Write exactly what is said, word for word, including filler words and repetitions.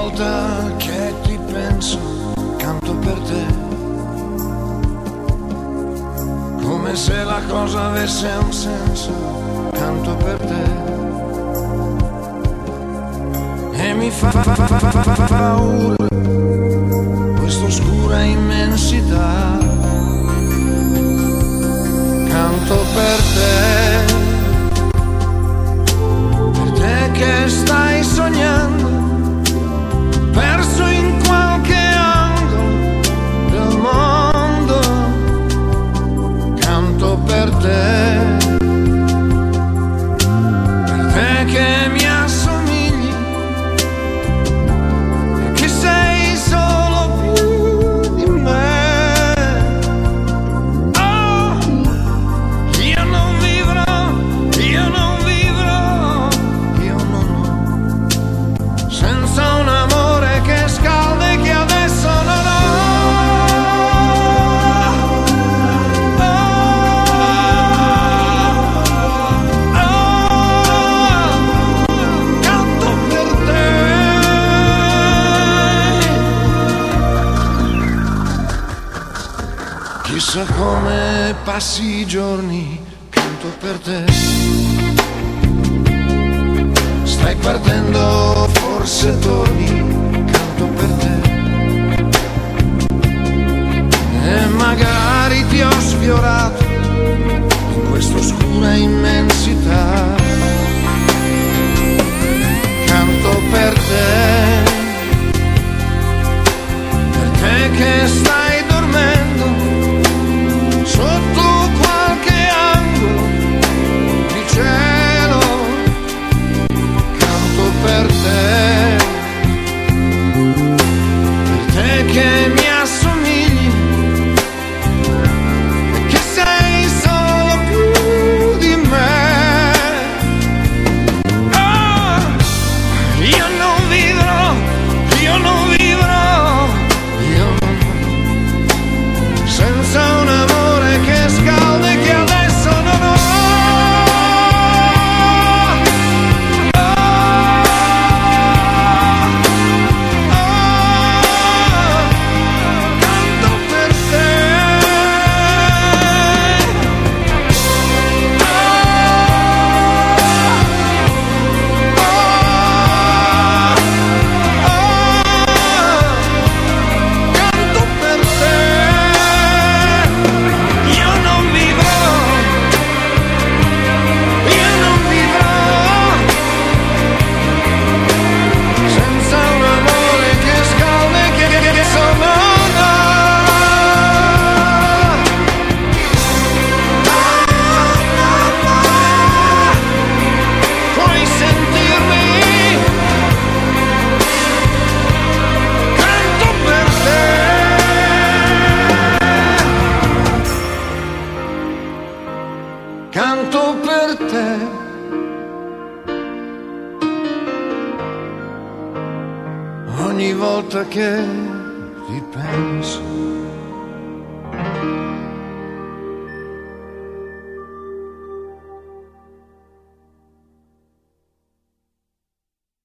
volta che ti penso, canto per te, come se la cosa avesse un senso, canto per te. E mi fa, fa, fa, fa, fa, fa paura questa oscura immensità, canto per te, per te che stai sognando, perso in qualche angolo del mondo, canto per te, per te che mi assomigli e che sei solo più di me. Oh, io non vivrò, io non vivrò, io non ho, senza un amore che scalda e che adesso non ho. Oh, oh, canto per te. Chissà come passi i giorni, canto per te. Stai partendo, forse torni, canto per te. E magari ti ho sfiorato in questa oscura immensità, canto per te, per te che stai dormendo sotto qualche angolo di cielo, canto per te, per te che mi assomigli e che sei solo più di me. Oh, io non vivrò, io non vivrò, io non, senza un amore che scalda e che adesso non ho. Oh, oh, canto per te. Oh, oh, canto per te. Io non vivrò, io non vivrò, senza un amore che scalda e che, che, che sono no. Puoi sentirmi, canto per te. Canto per te, ogni volta che ti penso.